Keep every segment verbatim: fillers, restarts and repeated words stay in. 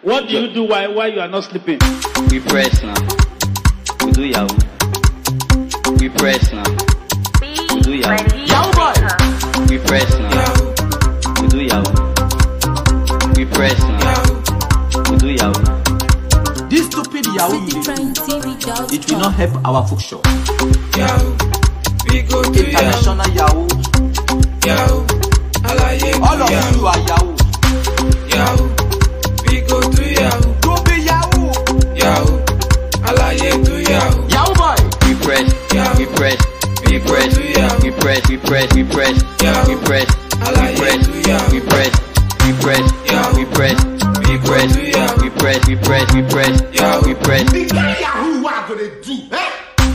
What do you do while, while you are not sleeping? We press now. We do Yahoo. We press now. We do Yahoo. Yahoo boy. We press now. We do Yahoo. We press now. We do Yahoo. This stupid Yahoo you dey, it will not help our folk shop. Yahoo. We go to International Yahoo. Yahoo. Alaye All of you are Yahoo. Yahoo. We go to Yahoo. Go be Yahoo. Yahoo. Alaye to Yahoo. Yahoo boy. We press. We press. We press. We press. We press. We press. We press. We press. We press. We press. We press. We press. We press. We press. We press. We press. The guy Yahoo what go dey do? Eh?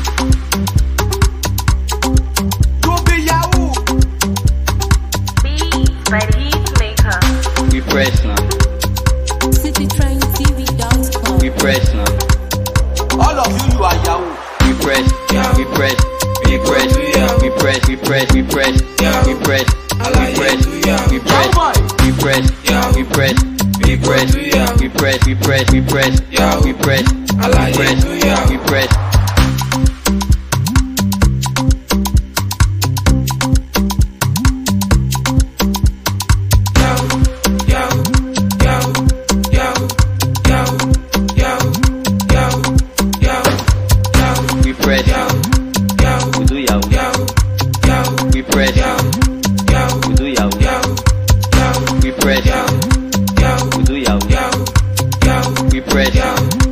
Go be Yahoo. By the Heat Maker. We press now. City Train T V dot com. We press now. All of you you are Yahoo. We press. We press. We press. We press. We press. We press. We press. We press. We Yahoo press. boy. We press. We press. We press. We press. We press. We press. We press. We press. We press. We press. We do Yahoo. We press. We do Yahoo. We press. We do Yahoo. We press.